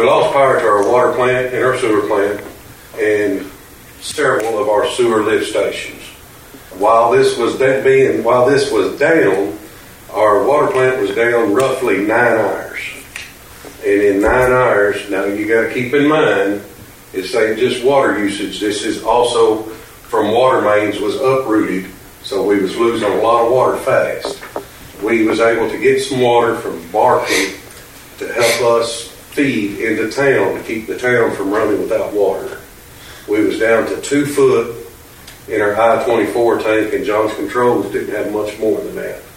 We lost power to our water plant and our sewer plant and several of our sewer lift stations. While this was down, our water plant was down roughly 9 hours. And in 9 hours, now you got to keep in mind, it's ain't just water usage. This is also from water mains was uprooted, so we was losing a lot of water fast. We was able to get some water from Barkley to help us feed into town to keep the town from running without water. We was down to 2 foot in our I-24 tank, and John's Controls didn't have much more than that.